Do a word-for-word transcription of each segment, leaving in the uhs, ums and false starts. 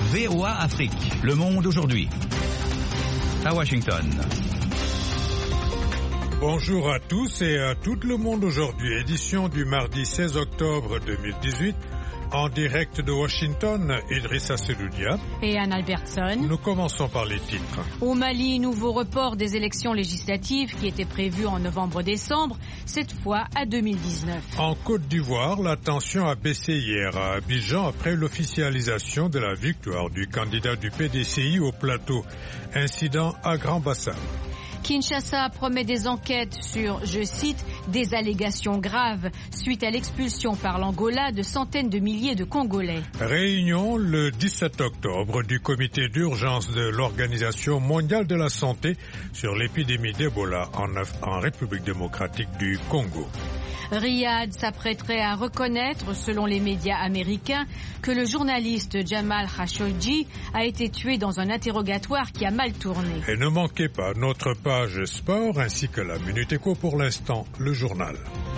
V O A Afrique, Le Monde aujourd'hui. À Washington. Bonjour à tous et à tout le monde aujourd'hui, édition du mardi seize octobre deux mille dix-huit, en direct de Washington, Idrissa Seloudia et Anne Albertson. Nous commençons par les titres. Au Mali, nouveau report des élections législatives qui étaient prévues en novembre-décembre, cette fois à deux mille dix-neuf. En Côte d'Ivoire, la tension a baissé hier à Abidjan après l'officialisation de la victoire du candidat du P D C I au plateau. Incident à Grand-Bassam. Kinshasa promet des enquêtes sur, je cite, des allégations graves suite à l'expulsion par l'Angola de centaines de milliers de Congolais. Réunion le dix-sept octobre du comité d'urgence de l'Organisation mondiale de la santé sur l'épidémie d'Ebola en, en République démocratique du Congo. Riyad s'apprêterait à reconnaître, selon les médias américains, que le journaliste Jamal Khashoggi a été tué dans un interrogatoire qui a mal tourné. Et ne manquez pas notre page sport ainsi que la Minute Éco. Pour l'instant, le journal.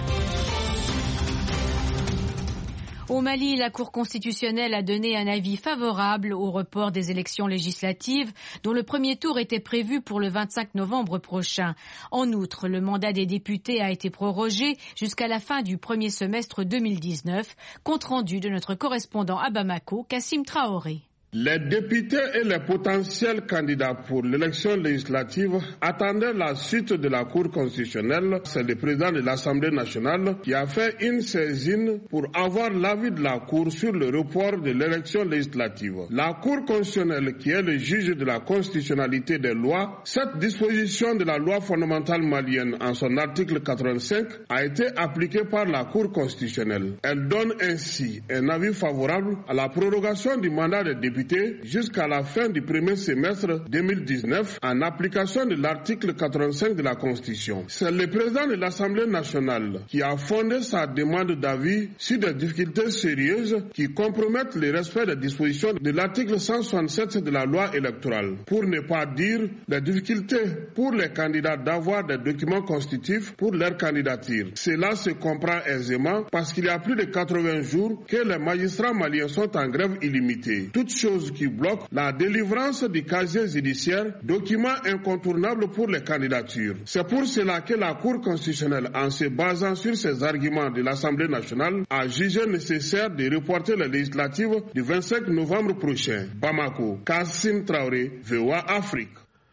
Au Mali, la Cour constitutionnelle a donné un avis favorable au report des élections législatives dont le premier tour était prévu pour le vingt-cinq novembre prochain. En outre, le mandat des députés a été prorogé jusqu'à la fin du premier semestre deux mille dix-neuf. Compte rendu de notre correspondant à Bamako, Kassim Traoré. Les députés et les potentiels candidats pour l'élection législative attendaient la suite de la Cour constitutionnelle. C'est le président de l'Assemblée nationale qui a fait une saisine pour avoir l'avis de la Cour sur le report de l'élection législative. La Cour constitutionnelle, qui est le juge de la constitutionnalité des lois, cette disposition de la loi fondamentale malienne en son article quatre-vingt-cinq a été appliquée par la Cour constitutionnelle. Elle donne ainsi un avis favorable à la prorogation du mandat des députés jusqu'à la fin du premier semestre deux mille dix-neuf en application de l'article quatre-vingt-cinq de la Constitution. C'est le président de l'Assemblée nationale qui a fondé sa demande d'avis sur des difficultés sérieuses qui compromettent le respect des dispositions de l'article cent soixante-sept de la loi électorale. Pour ne pas dire les difficultés pour les candidats d'avoir des documents constitutifs pour leur candidature. Cela se comprend aisément parce qu'il y a plus de quatre-vingts jours que les magistrats maliens sont en grève illimitée. Toute chose qui bloque la délivrance du casier judiciaire, document incontournable pour les candidatures. C'est pour cela que la Cour constitutionnelle, en se basant sur ces arguments de l'Assemblée nationale, a jugé nécessaire de reporter les législatives du vingt-cinq novembre prochain. Bamako, Kassim Traoré, V O A Afrique.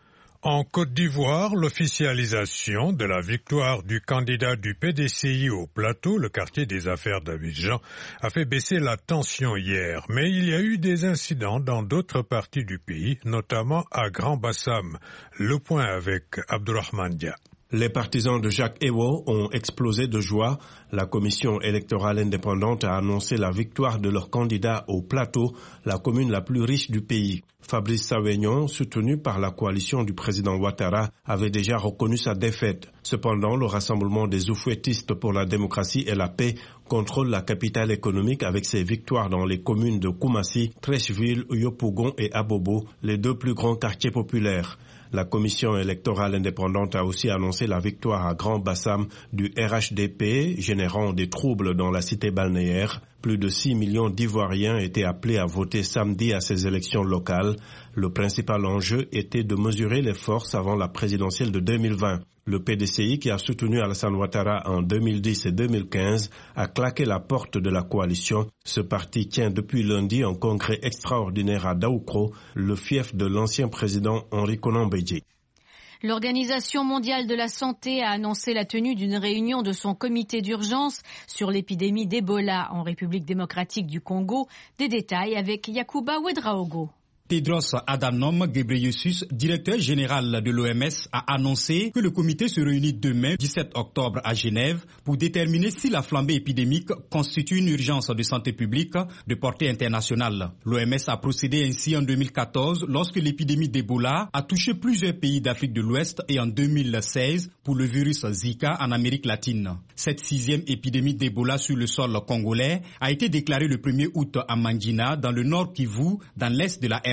En Côte d'Ivoire, l'officialisation de la victoire du candidat du P D C I au plateau, le quartier des affaires d'Abidjan, a fait baisser la tension hier. Mais il y a eu des incidents dans d'autres parties du pays, notamment à Grand-Bassam. Le point avec Abdourahmane Dia. Les partisans de Jacques Ewo ont explosé de joie. La commission électorale indépendante a annoncé la victoire de leur candidat au plateau, la commune la plus riche du pays. Fabrice Savignon, soutenu par la coalition du président Ouattara, avait déjà reconnu sa défaite. Cependant, le rassemblement des oufouettistes pour la démocratie et la paix contrôle la capitale économique avec ses victoires dans les communes de Koumassi, Treichville, Yopougon et Abobo, les deux plus grands quartiers populaires. La commission électorale indépendante a aussi annoncé la victoire à Grand-Bassam du R H D P, générant des troubles dans la cité balnéaire. Plus de six millions d'Ivoiriens étaient appelés à voter samedi à ces élections locales. Le principal enjeu était de mesurer les forces avant la présidentielle de deux mille vingt. Le P D C I, qui a soutenu Alassane Ouattara en deux mille dix et deux mille quinze, a claqué la porte de la coalition. Ce parti tient depuis lundi un congrès extraordinaire à Daoukro, le fief de l'ancien président Henri Konan Bédié. L'Organisation mondiale de la santé a annoncé la tenue d'une réunion de son comité d'urgence sur l'épidémie d'Ebola en République démocratique du Congo. Des détails avec Yacouba Ouedraogo. Tedros Adhanom Ghebreyesus, directeur général de l'O M S, a annoncé que le comité se réunit demain, dix-sept octobre, à Genève, pour déterminer si la flambée épidémique constitue une urgence de santé publique de portée internationale. L'O M S a procédé ainsi en deux mille quatorze, lorsque l'épidémie d'Ebola a touché plusieurs pays d'Afrique de l'Ouest, et en deux mille seize pour le virus Zika en Amérique latine. Cette sixième épidémie d'Ebola sur le sol congolais a été déclarée le premier août à Mangina, dans le nord Kivu, dans l'est de la R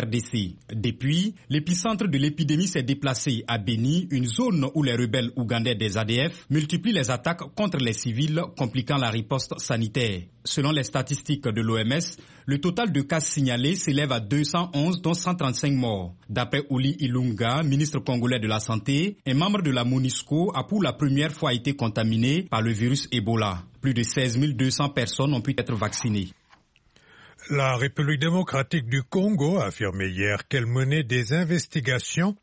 R D C. Depuis, l'épicentre de l'épidémie s'est déplacé à Beni, une zone où les rebelles ougandais des A D F multiplient les attaques contre les civils, compliquant la riposte sanitaire. Selon les statistiques de l'O M S, le total de cas signalés s'élève à deux cent onze, dont cent trente-cinq morts. D'après Uli Ilunga, ministre congolais de la Santé, un membre de la MONUSCO a pour la première fois été contaminé par le virus Ebola. Plus de seize mille deux cents personnes ont pu être vaccinées. La République démocratique du Congo a affirmé hier qu'elle menait des investigations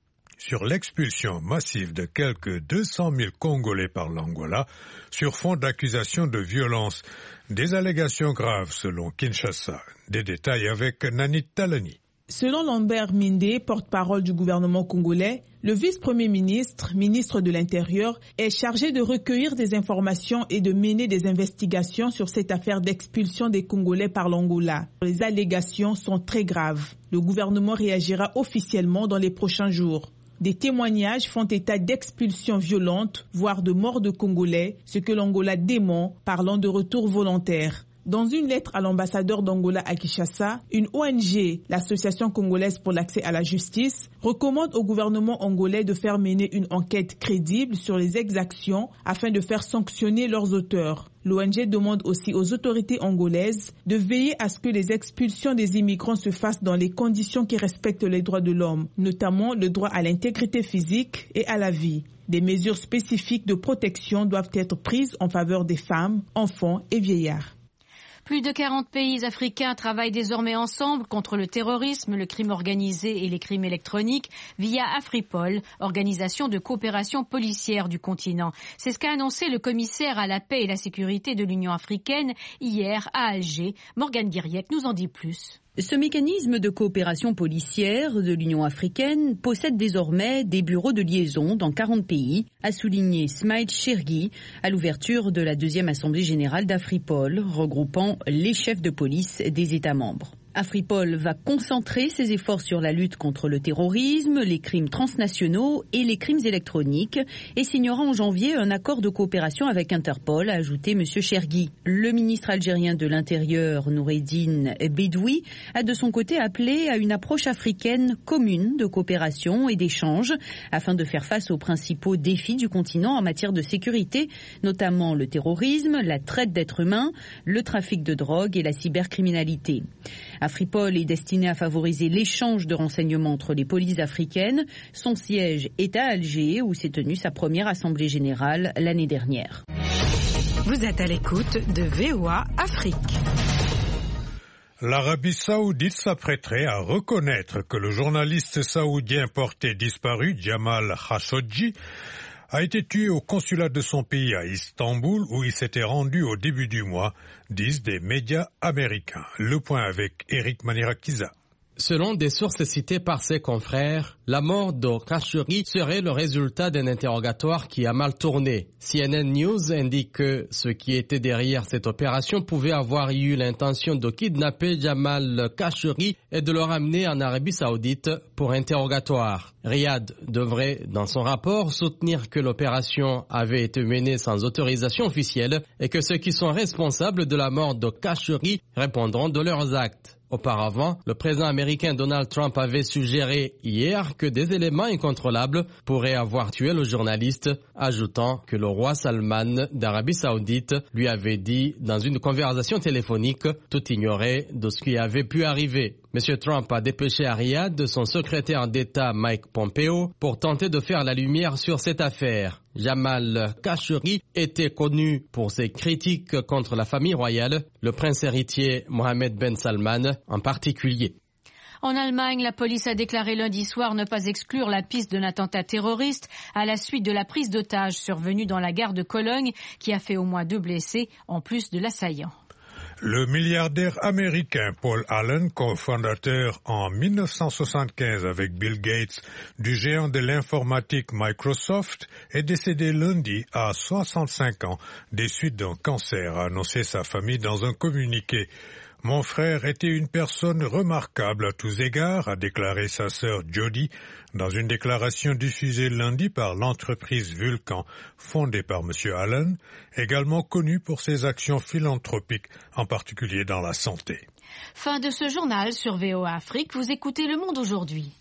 sur l'expulsion massive de quelques deux cent mille Congolais par l'Angola sur fond d'accusations de violence. Des allégations graves selon Kinshasa. Des détails avec Nanit Talani. Selon Lambert Mindé, porte-parole du gouvernement congolais, le vice-premier ministre, ministre de l'Intérieur, est chargé de recueillir des informations et de mener des investigations sur cette affaire d'expulsion des Congolais par l'Angola. Les allégations sont très graves. Le gouvernement réagira officiellement dans les prochains jours. Des témoignages font état d'expulsions violentes, voire de morts de Congolais, ce que l'Angola dément, parlant de retour volontaire. Dans une lettre à l'ambassadeur d'Angola à Kinshasa, une O N G, l'Association congolaise pour l'accès à la justice, recommande au gouvernement angolais de faire mener une enquête crédible sur les exactions afin de faire sanctionner leurs auteurs. L'O N G demande aussi aux autorités angolaises de veiller à ce que les expulsions des immigrants se fassent dans les conditions qui respectent les droits de l'homme, notamment le droit à l'intégrité physique et à la vie. Des mesures spécifiques de protection doivent être prises en faveur des femmes, enfants et vieillards. Plus de quarante pays africains travaillent désormais ensemble contre le terrorisme, le crime organisé et les crimes électroniques via Afripol, organisation de coopération policière du continent. C'est ce qu'a annoncé le commissaire à la paix et la sécurité de l'Union africaine hier à Alger. Morgane Guiriec nous en dit plus. Ce mécanisme de coopération policière de l'Union africaine possède désormais des bureaux de liaison dans quarante pays, a souligné Smaïd Chergui à l'ouverture de la deuxième assemblée générale d'Afripol, regroupant les chefs de police des États membres. Afripol va concentrer ses efforts sur la lutte contre le terrorisme, les crimes transnationaux et les crimes électroniques et signera en janvier un accord de coopération avec Interpol, a ajouté M. Chergui. Le ministre algérien de l'Intérieur, Noureddine Bedoui, a de son côté appelé à une approche africaine commune de coopération et d'échange afin de faire face aux principaux défis du continent en matière de sécurité, notamment le terrorisme, la traite d'êtres humains, le trafic de drogue et la cybercriminalité. Afripol est destiné à favoriser l'échange de renseignements entre les polices africaines. Son siège est à Alger, où s'est tenue sa première assemblée générale l'année dernière. Vous êtes à l'écoute de V O A Afrique. L'Arabie saoudite s'apprêterait à reconnaître que le journaliste saoudien porté disparu, Jamal Khashoggi, a été tué au consulat de son pays à Istanbul où il s'était rendu au début du mois, disent des médias américains. Le point avec Eric Manirakiza. Selon des sources citées par ses confrères, la mort de Khashoggi serait le résultat d'un interrogatoire qui a mal tourné. C N N News indique que ceux qui étaient derrière cette opération pouvaient avoir eu l'intention de kidnapper Jamal Khashoggi et de le ramener en Arabie Saoudite pour interrogatoire. Riyad devrait, dans son rapport, soutenir que l'opération avait été menée sans autorisation officielle et que ceux qui sont responsables de la mort de Khashoggi répondront de leurs actes. Auparavant, le président américain Donald Trump avait suggéré hier que des éléments incontrôlables pourraient avoir tué le journaliste, ajoutant que le roi Salman d'Arabie Saoudite lui avait dit dans une conversation téléphonique tout ignorer de ce qui avait pu arriver. M. Trump a dépêché à Riyad son secrétaire d'État Mike Pompeo pour tenter de faire la lumière sur cette affaire. Jamal Khashoggi était connu pour ses critiques contre la famille royale, le prince héritier Mohammed Ben Salman en particulier. En Allemagne, la police a déclaré lundi soir ne pas exclure la piste d'un attentat terroriste à la suite de la prise d'otages survenue dans la gare de Cologne qui a fait au moins deux blessés en plus de l'assaillant. Le milliardaire américain Paul Allen, cofondateur en mille neuf cent soixante-quinze avec Bill Gates du géant de l'informatique Microsoft, est décédé lundi à soixante-cinq ans des suites d'un cancer, a annoncé sa famille dans un communiqué. Mon frère était une personne remarquable à tous égards, a déclaré sa sœur Jody dans une déclaration diffusée lundi par l'entreprise Vulcan, fondée par M. Allen, également connue pour ses actions philanthropiques, en particulier dans la santé. Fin de ce journal sur V O A Afrique. Vous écoutez Le Monde aujourd'hui.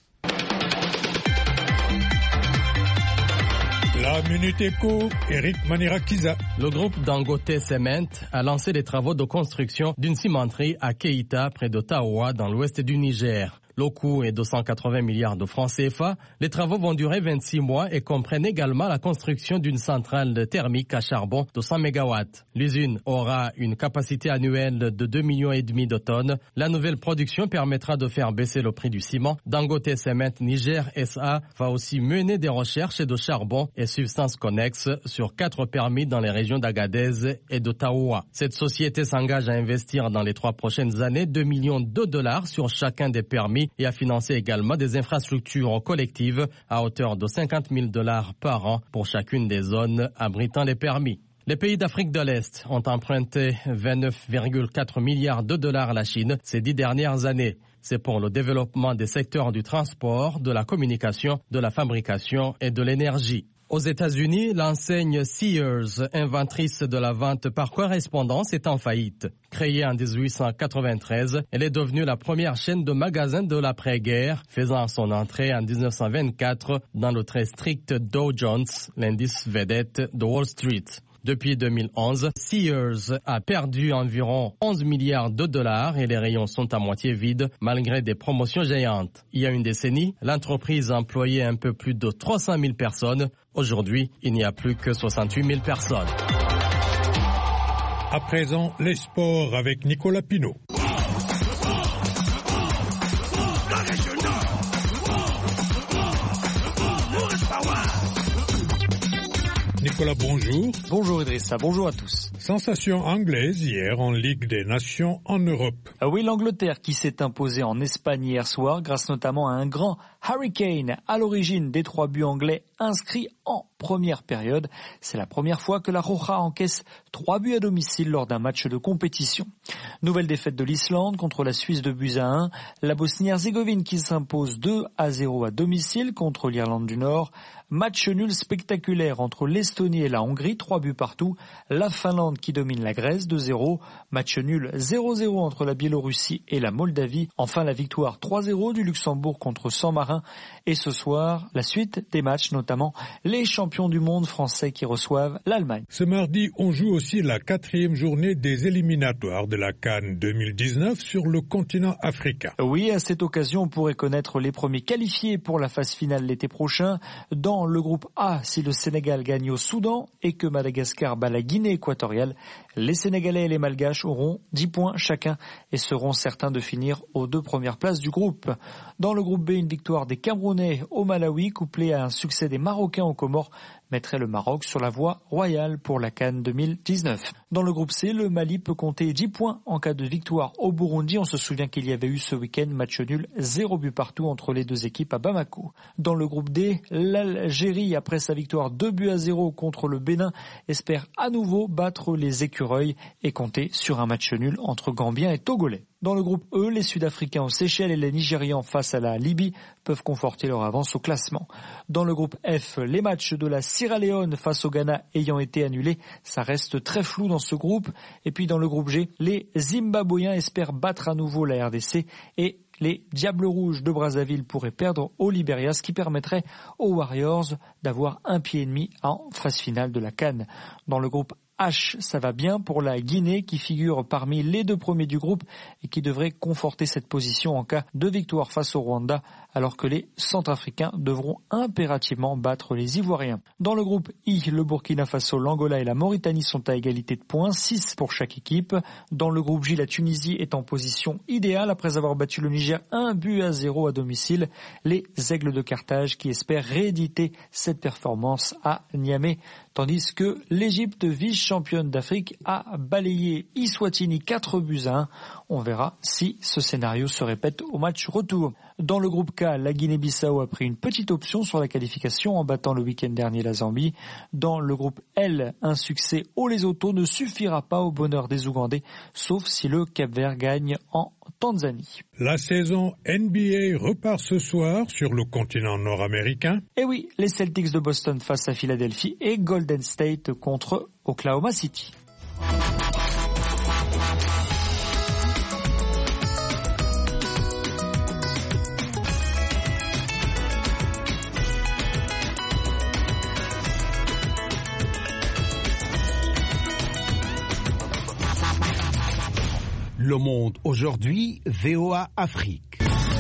La Minute Éco, Eric Manirakiza. Le groupe Dangote Cement a lancé les travaux de construction d'une cimenterie à Keita, près de Taoua, dans l'ouest du Niger. Le coût est de cent quatre-vingts milliards de francs C F A. Les travaux vont durer vingt-six mois et comprennent également la construction d'une centrale thermique à charbon de cent mégawatts. L'usine aura une capacité annuelle de deux virgule cinq millions de tonnes. La nouvelle production permettra de faire baisser le prix du ciment. Dangote Cement Niger S A va aussi mener des recherches de charbon et substances connexes sur quatre permis dans les régions d'Agadez et de Taoua. Cette société s'engage à investir dans les trois prochaines années deux millions de dollars sur chacun des permis et à financer également des infrastructures collectives à hauteur de cinquante mille dollars par an pour chacune des zones abritant les permis. Les pays d'Afrique de l'Est ont emprunté vingt-neuf virgule quatre milliards de dollars à la Chine ces dix dernières années. C'est pour le développement des secteurs du transport, de la communication, de la fabrication et de l'énergie. Aux États-Unis, l'enseigne Sears, inventrice de la vente par correspondance, est en faillite. Créée en dix-huit cent quatre-vingt-treize, elle est devenue la première chaîne de magasins de l'après-guerre, faisant son entrée en dix-neuf cent vingt-quatre dans le très strict Dow Jones, l'indice vedette de Wall Street. Depuis deux mille onze, Sears a perdu environ onze milliards de dollars et les rayons sont à moitié vides malgré des promotions géantes. Il y a une décennie, l'entreprise employait un peu plus de trois cent mille personnes. Aujourd'hui, il n'y a plus que soixante-huit mille personnes. À présent, les sports avec Nicolas Pinault. Nicolas, bonjour. Bonjour Idrissa, bonjour à tous. Sensation anglaise hier en Ligue des Nations en Europe. Ah oui, l'Angleterre qui s'est imposée en Espagne hier soir grâce notamment à un grand Harry Kane à l'origine des trois buts anglais inscrits en première période. C'est la première fois que la Roja encaisse trois buts à domicile lors d'un match de compétition. Nouvelle défaite de l'Islande contre la Suisse de buts à un. La Bosnie-Herzégovine qui s'impose deux à zéro à domicile contre l'Irlande du Nord. Match nul spectaculaire entre l'Estonie et la Hongrie, trois buts partout. La Finlande qui domine la Grèce, deux zéro. Match nul zéro zéro entre la Biélorussie et la Moldavie. Enfin la victoire trois zéro du Luxembourg contre San Marin. Et ce soir, la suite des matchs, notamment les champions du monde français qui reçoivent l'Allemagne. Ce mardi, on joue aussi la quatrième journée des éliminatoires de la CAN deux mille dix-neuf sur le continent africain. Oui, à cette occasion, on pourrait connaître les premiers qualifiés pour la phase finale l'été prochain. Dans le groupe A, si le Sénégal gagne au Soudan et que Madagascar bat la Guinée équatoriale, les Sénégalais et les Malgaches auront dix points chacun et seront certains de finir aux deux premières places du groupe. Dans le groupe B, une victoire des Camerounais au Malawi, couplée à un succès des Marocains aux Comores, mettrait le Maroc sur la voie royale pour la CAN deux mille dix-neuf. Dans le groupe C, le Mali peut compter dix points en cas de victoire au Burundi. On se souvient qu'il y avait eu ce week-end match nul, zéro but partout entre les deux équipes à Bamako. Dans le groupe D, l'Algérie, après sa victoire deux buts à zéro contre le Bénin, espère à nouveau battre les écureuils et compter sur un match nul entre Gambiens et Togolais. Dans le groupe E, les Sud-Africains aux Seychelles et les Nigérians face à la Libye peuvent conforter leur avance au classement. Dans le groupe F, les matchs de la Sierra Leone face au Ghana ayant été annulés, ça reste très flou dans ce groupe. Et puis dans le groupe G, les Zimbabwéens espèrent battre à nouveau la R D C et les Diables Rouges de Brazzaville pourraient perdre au Liberia, ce qui permettrait aux Warriors d'avoir un pied et demi en phase finale de la CAN. Dans le groupe H, ça va bien pour la Guinée qui figure parmi les deux premiers du groupe et qui devrait conforter cette position en cas de victoire face au Rwanda, alors que les Centrafricains devront impérativement battre les Ivoiriens. Dans le groupe I, le Burkina Faso, l'Angola et la Mauritanie sont à égalité de points, six pour chaque équipe. Dans le groupe J, la Tunisie est en position idéale après avoir battu le Niger un but à zéro à domicile. Les Aigles de Carthage qui espèrent rééditer cette performance à Niamey, tandis que l'Égypte, vice-championne d'Afrique, a balayé Eswatini quatre buts à un. On verra si ce scénario se répète au match retour. Dans le groupe K, la Guinée-Bissau a pris une petite option sur la qualification en battant le week-end dernier la Zambie. Dans le groupe L, un succès au Lesotho ne suffira pas au bonheur des Ougandais, sauf si le Cap-Vert gagne en Tanzanie. La saison N B A repart ce soir sur le continent nord-américain. Et oui, les Celtics de Boston face à Philadelphie et Golden State contre Oklahoma City. Le Monde aujourd'hui, V O A Afrique.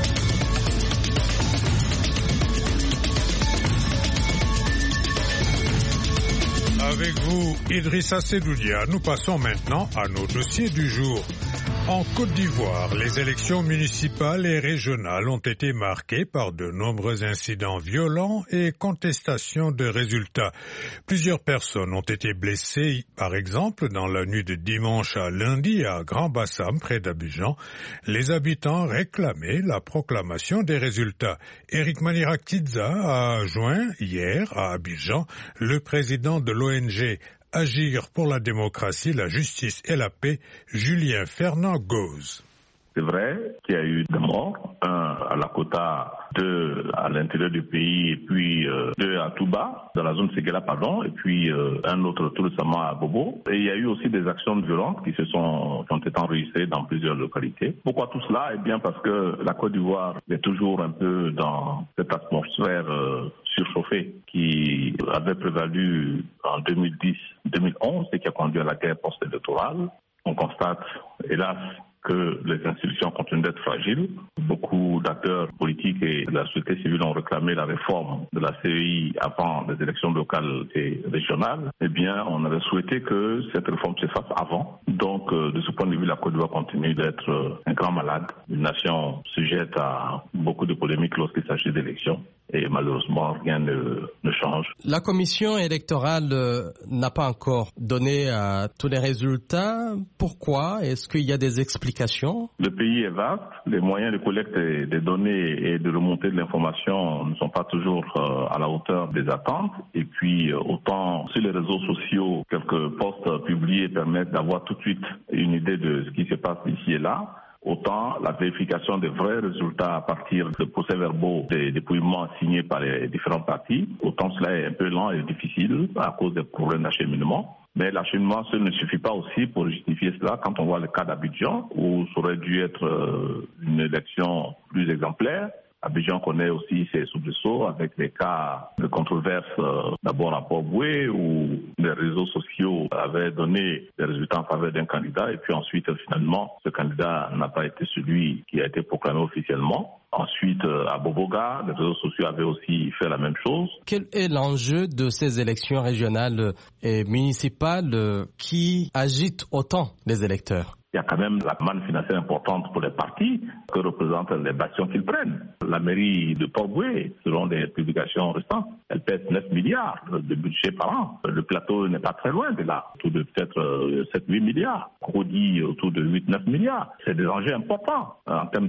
Avec vous, Idrissa Sedoudia, nous passons maintenant à nos dossiers du jour. En Côte d'Ivoire, les élections municipales et régionales ont été marquées par de nombreux incidents violents et contestations de résultats. Plusieurs personnes ont été blessées, par exemple, dans la nuit de dimanche à lundi à Grand-Bassam, près d'Abidjan. Les habitants réclamaient la proclamation des résultats. Eric Manirak-Tidza a joint hier à Abidjan le président de l'O N G Agir pour la démocratie, la justice et la paix, Julien Fernand-Gauze. C'est vrai qu'il y a eu des morts, un à Lakota, deux à l'intérieur du pays, et puis euh, deux à Touba, dans la zone Séguéla, pardon, et puis euh, un autre tout récemment à Bobo. Et il y a eu aussi des actions violentes qui se sont, qui ont été enregistrées dans plusieurs localités. Pourquoi tout cela? Eh bien parce que la Côte d'Ivoire est toujours un peu dans cette atmosphère euh, surchauffée qui avait prévalu en deux mille dix deux mille onze et qui a conduit à la guerre post-électorale. On constate, hélas, que les institutions continuent d'être fragiles. Beaucoup d'acteurs politiques et de la société civile ont réclamé la réforme de la C E I avant les élections locales et régionales. Eh bien, on avait souhaité que cette réforme se fasse avant. Donc, euh, de ce point de vue, la Côte d'Ivoire continue d'être euh, un grand malade, une nation sujette à beaucoup de polémiques lorsqu'il s'agit d'élections. Et malheureusement, rien ne, ne change. La commission électorale euh, n'a pas encore donné euh, tous les résultats. Pourquoi? Est-ce qu'il y a des explications? Le pays est vaste. Les moyens de collecte des données et de remontée de l'information ne sont pas toujours euh, à la hauteur des attentes. Et puis, euh, autant sur les réseaux sociaux, quelques posts publiés permettent d'avoir tout de suite une idée de ce qui se passe ici et là. Autant la vérification des vrais résultats à partir de procès-verbaux des dépouillements signés par les différents partis, autant cela est un peu lent et difficile à cause des problèmes d'acheminement. Mais l'acheminement seul ne suffit pas aussi pour justifier cela quand on voit le cas d'Abidjan où ça aurait dû être une élection plus exemplaire. Abidjan connaît aussi ses soubresauts avec des cas de controverse, euh, d'abord à Port-Boué où les réseaux sociaux avaient donné des résultats en faveur d'un candidat et puis ensuite finalement ce candidat n'a pas été celui qui a été proclamé officiellement. Ensuite, à Boboga, les réseaux sociaux avaient aussi fait la même chose. Quel est l'enjeu de ces élections régionales et municipales qui agitent autant les électeurs? Il y a quand même la manne financière importante pour les partis que représentent les bâtiments qu'ils prennent. La mairie de Port-Boué, selon des publications récentes, elle pèse neuf milliards de budget par an. Le plateau n'est pas très loin de là, autour de peut-être sept à huit milliards. Crodi, autour de huit à neuf milliards. C'est des enjeux importants en termes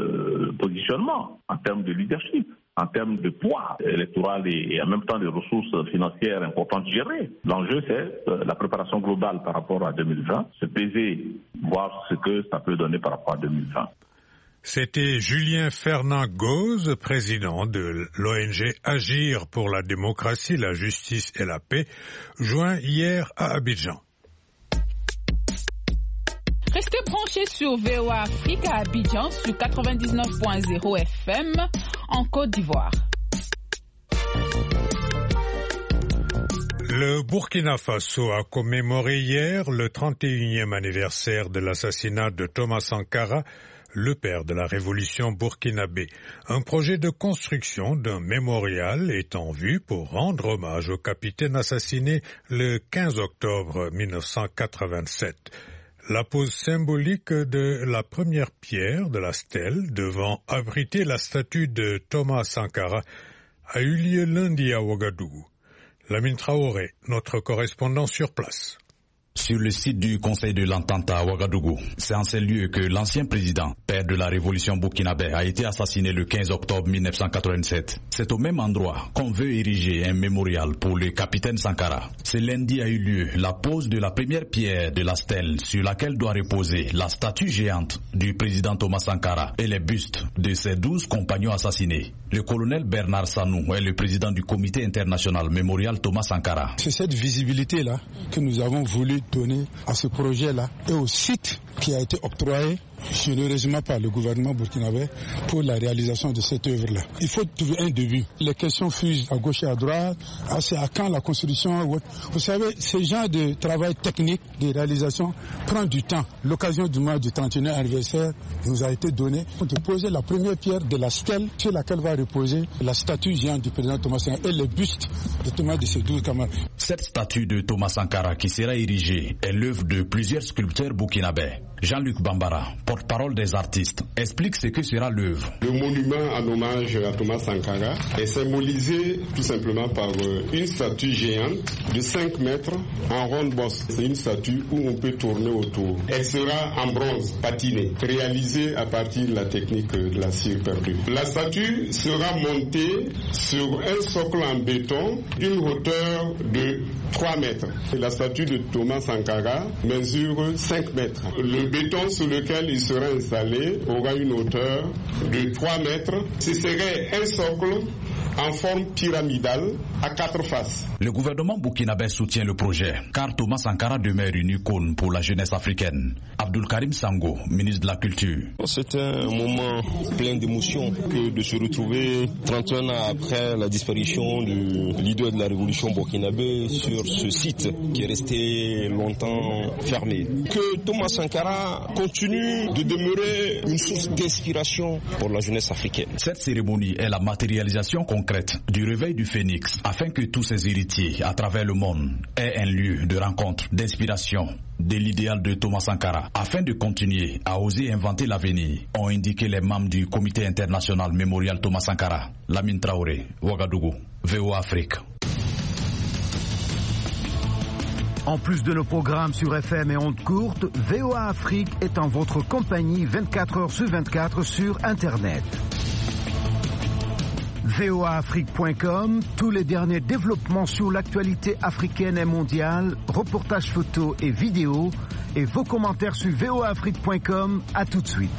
de positionnement, en termes de leadership, en termes de poids électoral et en même temps des ressources financières importantes gérées. L'enjeu, c'est la préparation globale par rapport à deux mille vingt, se peser, voir ce que ça peut donner par rapport à deux mille vingt. C'était Julien Fernand-Gauze, président de l'O N G Agir pour la démocratie, la justice et la paix, joint hier à Abidjan. Restez branchés sur V O A Afrique à Abidjan sur quatre-vingt-dix-neuf point zéro F M en Côte d'Ivoire. Le Burkina Faso a commémoré hier le trente et unième anniversaire de l'assassinat de Thomas Sankara, le père de la révolution burkinabé. Un projet de construction d'un mémorial est en vue pour rendre hommage au capitaine assassiné le quinze octobre mille neuf cent quatre-vingt-sept. La pose symbolique de la première pierre de la stèle devant abriter la statue de Thomas Sankara a eu lieu lundi à Ouagadougou. Lamine Traoré, notre correspondant sur place. sur le site du Conseil de l'Entente à Ouagadougou. C'est en ces lieux que l'ancien président, père de la révolution burkinabé, a été assassiné le quinze octobre mille neuf cent quatre-vingt-sept. C'est au même endroit qu'on veut ériger un mémorial pour le capitaine Sankara. Ce lundi a eu lieu la pose de la première pierre de la stèle sur laquelle doit reposer la statue géante du président Thomas Sankara et les bustes de ses douze compagnons assassinés. Le colonel Bernard Sanou est le président du comité international mémorial Thomas Sankara. C'est cette visibilité-là que nous avons voulu donner à ce projet-là et au site qui a été octroyé généreusement par le gouvernement burkinabé pour la réalisation de cette œuvre-là. Il faut trouver un début. Les questions fusent à gauche et à droite. Ah, c'est à quand la construction? Vous savez, ce genre de travail technique, de réalisation, prend du temps. L'occasion du mois du trente et unième anniversaire nous a été donnée de poser la première pierre de la stèle sur laquelle va reposer la statue géante du président Thomas Sankara et les bustes de Thomas de ses douze camarades. Cette statue de Thomas Sankara qui sera érigée est l'œuvre de plusieurs sculpteurs burkinabés. Jean-Luc Bambara, porte-parole des artistes, explique ce que sera l'œuvre. Le monument en hommage à Thomas Sankara est symbolisé tout simplement par une statue géante de cinq mètres en ronde bosse. C'est une statue où on peut tourner autour. Elle sera en bronze, patinée, réalisée à partir de la technique de la cire perdue. La statue sera montée sur un socle en béton d'une hauteur de trois mètres. La statue de Thomas Sankara mesure cinq mètres. Le béton sur lequel il sera installé aura une hauteur de trois mètres. Ce serait un socle en forme pyramidale à quatre faces. Le gouvernement burkinabé soutient le projet car Thomas Sankara demeure une icône pour la jeunesse africaine. Abdul Karim Sango, ministre de la Culture. C'est un moment plein d'émotion que de se retrouver trente et un ans après la disparition du leader de la révolution burkinabé sur ce site qui est resté longtemps fermé. Que Thomas Sankara continue de demeurer une source d'inspiration pour la jeunesse africaine. Cette cérémonie est la matérialisation concrète du réveil du phénix afin que tous ses héritiers à travers le monde aient un lieu de rencontre, d'inspiration de l'idéal de Thomas Sankara afin de continuer à oser inventer l'avenir, ont indiqué les membres du comité international mémorial Thomas Sankara. Lamine Traoré, Ouagadougou, V O A Afrique. En plus de nos programmes sur F M et ondes courtes, V O A Afrique est en votre compagnie vingt-quatre heures sur vingt-quatre sur Internet. V O A Afrique point com, tous les derniers développements sur l'actualité africaine et mondiale, reportages photos et vidéos, et vos commentaires sur V O A Afrique point com. À tout de suite.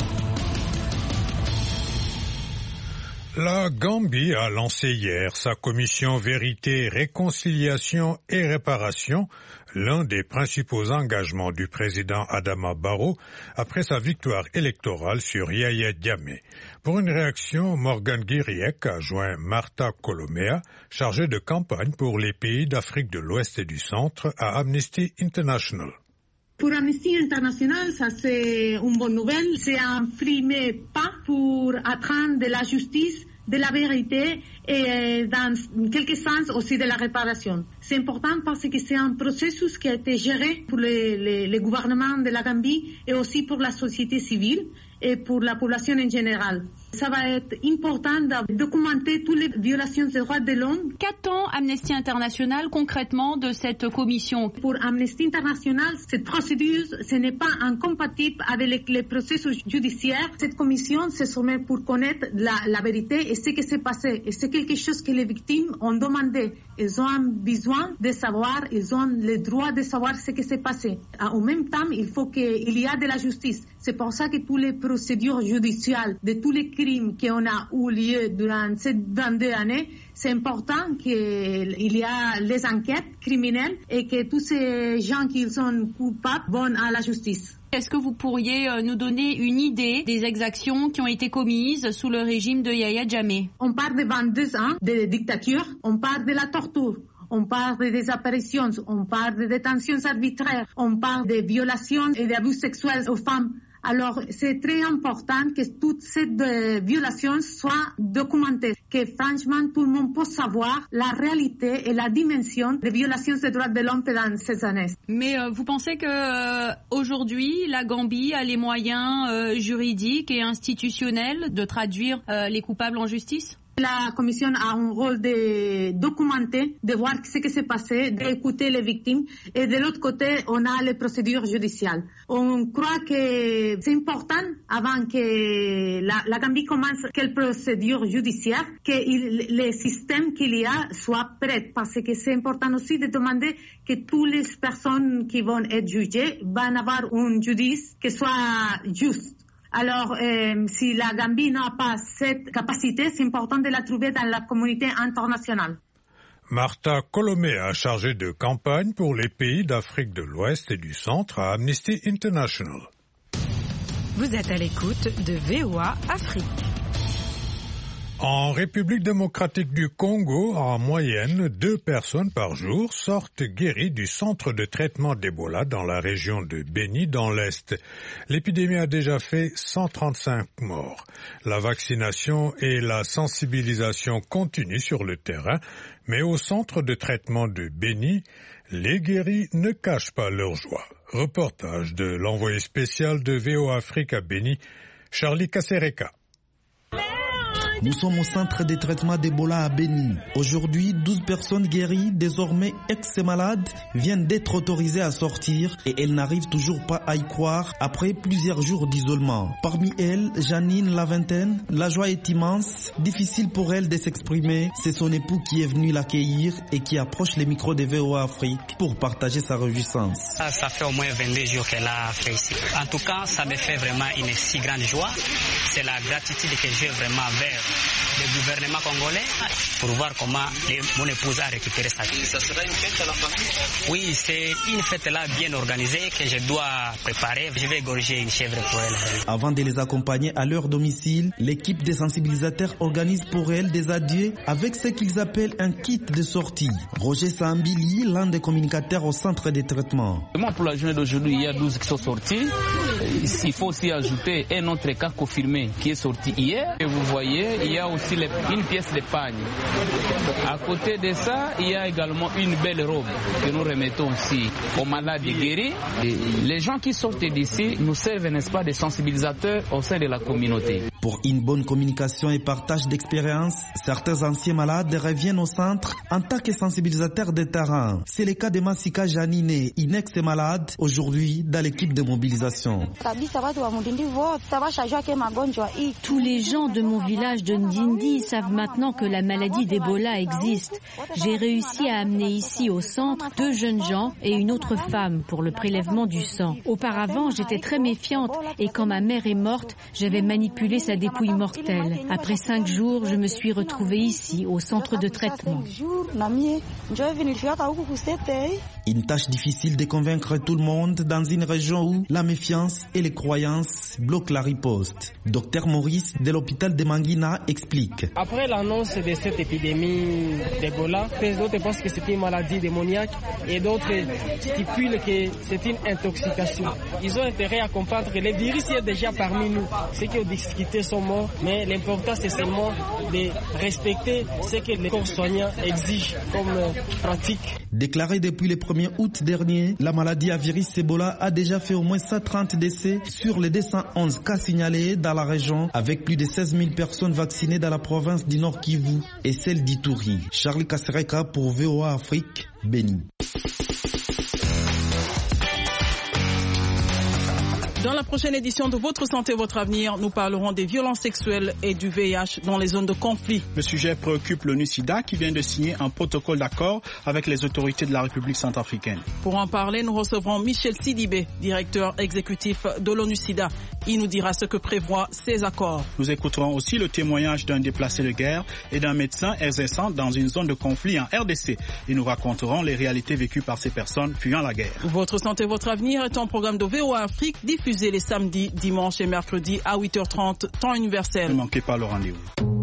La Gambie a lancé hier sa commission Vérité, Réconciliation et Réparation, l'un des principaux engagements du président Adama Barrow après sa victoire électorale sur Yaya Jammeh. Pour une réaction, Morgan Guiriec a joint Martha Colomea, chargée de campagne pour les pays d'Afrique de l'Ouest et du Centre, à Amnesty International. Pour Amnesty International, ça c'est une bonne nouvelle. C'est un premier pas pour atteindre de la justice, de la vérité et dans quelque sens aussi de la réparation. C'est important parce que c'est un processus qui a été géré pour les, les, les gouvernements de la Gambie et aussi pour la société civile et pour la population en général. Ça va être important de documenter toutes les violations des droits de l'homme. Qu'attend Amnesty International concrètement de cette commission? Pour Amnesty International, cette procédure, ce n'est pas incompatible avec les processus judiciaires. Cette commission se soumet pour connaître la, la vérité et ce qui s'est passé. Et c'est quelque chose que les victimes ont demandé. Ils ont besoin de savoir, ils ont le droit de savoir ce qui s'est passé. En même temps, il faut qu'il y ait de la justice. C'est pour ça que toutes les procédures judiciaires de tous les crimes qu'on a eu lieu durant ces vingt-deux années, c'est important qu'il y ait les enquêtes criminelles et que tous ces gens qui sont coupables vont à la justice. Est-ce que vous pourriez nous donner une idée des exactions qui ont été commises sous le régime de Yaya Jammeh? On parle de vingt-deux ans de dictature, on parle de la torture. On parle de désapparitions, on parle de détentions arbitraires, on parle de violations et d'abus sexuels aux femmes. Alors, c'est très important que toutes ces violations soient documentées, que franchement, tout le monde puisse savoir la réalité et la dimension des violations des droits de l'homme dans ces années. Mais euh, vous pensez que euh, aujourd'hui, la Gambie a les moyens euh, juridiques et institutionnels de traduire euh, les coupables en justice ? La commission a un rôle de documenter, de voir ce qui s'est passé, d'écouter les victimes. Et de l'autre côté, on a les procédures judiciaires. On croit que c'est important, avant que la, la Gambie commence quelle procédure judiciaire, que il, le système qu'il y a soit prêt. Parce que c'est important aussi de demander que toutes les personnes qui vont être jugées vont avoir un judice qui soit juste. Alors, euh, si la Gambie n'a pas cette capacité, c'est important de la trouver dans la communauté internationale. Martha Colomea, chargée de campagne pour les pays d'Afrique de l'Ouest et du Centre à Amnesty International. Vous êtes à l'écoute de V O A Afrique. En République démocratique du Congo, en moyenne, deux personnes par jour sortent guéries du centre de traitement d'Ebola dans la région de Beni, dans l'Est. L'épidémie a déjà fait cent trente-cinq morts. La vaccination et la sensibilisation continuent sur le terrain, mais au centre de traitement de Beni, les guéris ne cachent pas leur joie. Reportage de l'envoyé spécial de V O A Afrique à Beni, Charlie Kasereka. Nous sommes au centre de traitement d'Ebola à Beni. Aujourd'hui, douze personnes guéries, désormais ex-malades, viennent d'être autorisées à sortir et elles n'arrivent toujours pas à y croire après plusieurs jours d'isolement. Parmi elles, Janine, la vingtaine, la joie est immense, difficile pour elle de s'exprimer. C'est son époux qui est venu l'accueillir et qui approche les micros de V O A Afrique pour partager sa réjouissance. Ça, ça fait au moins vingt-deux jours qu'elle a fait ici. En tout cas, ça me fait vraiment une si grande joie. C'est la gratitude que j'ai vraiment vers le gouvernement congolais pour voir comment les, mon épouse a récupéré sa vie. Ça sera une fête à la famille? Oui, c'est une fête là bien organisée que je dois préparer. Je vais égorger une chèvre pour elle. Avant de les accompagner à leur domicile, l'équipe des sensibilisateurs organise pour elles des adieux avec ce qu'ils appellent un kit de sortie. Roger Sambili, l'un des communicateurs au centre de traitement. Pour la journée d'aujourd'hui, il y a douze qui sont sortis. Il faut aussi ajouter un autre cas confirmé qui est sorti hier. Et vous voyez, il y a aussi les, une pièce d'épargne. À côté de ça, il y a également une belle robe que nous remettons aussi aux malades guéris. Et les gens qui sortent d'ici nous servent, n'est-ce pas, des sensibilisateurs au sein de la communauté. Pour une bonne communication et partage d'expérience, certains anciens malades reviennent au centre en tant que sensibilisateurs de terrain. C'est le cas de Massika Janine, une ex-malade, aujourd'hui dans l'équipe de mobilisation. Tous les gens de mon village de Ndindi savent maintenant que la maladie d'Ebola existe. J'ai réussi à amener ici au centre deux jeunes gens et une autre femme pour le prélèvement du sang. Auparavant, j'étais très méfiante et quand ma mère est morte, j'avais manipulé sa dépouille mortelle. Après cinq jours, je me suis retrouvée ici, au centre de traitement. Une tâche difficile de convaincre tout le monde dans une région où la méfiance et les croyances bloquent la riposte. Docteur Maurice de l'hôpital de Mangina explique. Après l'annonce de cette épidémie d'Ebola, d'autres pensent que c'est une maladie démoniaque et d'autres stipulent que c'est une intoxication. Ils ont intérêt à comprendre que le virus est déjà parmi nous. Ceux qui ont discuté sont morts, mais l'important c'est seulement de respecter ce que les corps soignants exigent comme pratique. Déclaré depuis le premier août dernier, la maladie à virus Ebola a déjà fait au moins cent trente décès sur les deux cent onze cas signalés dans la région, avec plus de seize mille personnes vaccinées dans la province du Nord Kivu et celle d'Ituri. Charlie Kasereka pour V O A Afrique, Beni. Dans la prochaine édition de Votre Santé, Votre Avenir, nous parlerons des violences sexuelles et du V I H dans les zones de conflit. Le sujet préoccupe l'ONU-SIDA qui vient de signer un protocole d'accord avec les autorités de la République centrafricaine. Pour en parler, nous recevrons Michel Sidibé, directeur exécutif de l'ONU-SIDA. Il nous dira ce que prévoient ces accords. Nous écouterons aussi le témoignage d'un déplacé de guerre et d'un médecin exerçant dans une zone de conflit en R D C. Et nous raconterons les réalités vécues par ces personnes fuyant la guerre. Votre Santé, Votre Avenir est un programme de V O A Afrique diffusé les samedis, dimanches et mercredis à huit heures trente, temps universel. Ne manquez pas le rendez-vous.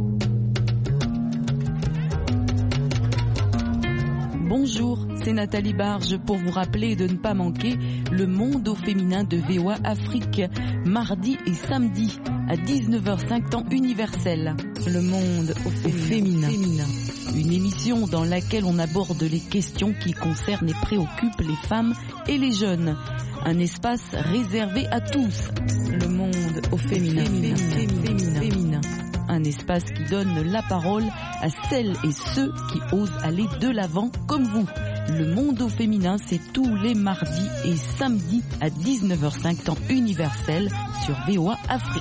Bonjour, c'est Nathalie Barge pour vous rappeler de ne pas manquer le monde au féminin de V O A Afrique, mardi et samedi à dix-neuf heures cinq temps universel. Le monde au féminin. féminin. Une émission dans laquelle on aborde les questions qui concernent et préoccupent les femmes et les jeunes. Un espace réservé à tous. Le monde au féminin. féminin, féminin, féminin. Un un espace qui donne la parole à celles et ceux qui osent aller de l'avant comme vous. Le monde au féminin, c'est tous les mardis et samedis à dix-neuf heures cinq temps universel sur V O A Afrique.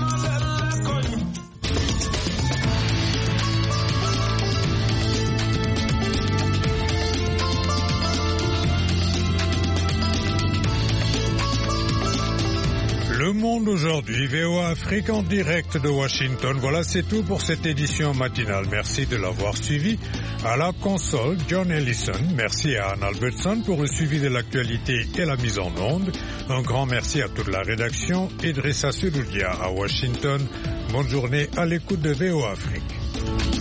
Le Monde aujourd'hui, V O A Afrique en direct de Washington. Voilà, c'est tout pour cette édition matinale. Merci de l'avoir suivi. À la console, John Ellison. Merci à Anne Albertson pour le suivi de l'actualité et la mise en onde. Un grand merci à toute la rédaction. Idrissa Seloudia à Washington. Bonne journée à l'écoute de V O A Afrique.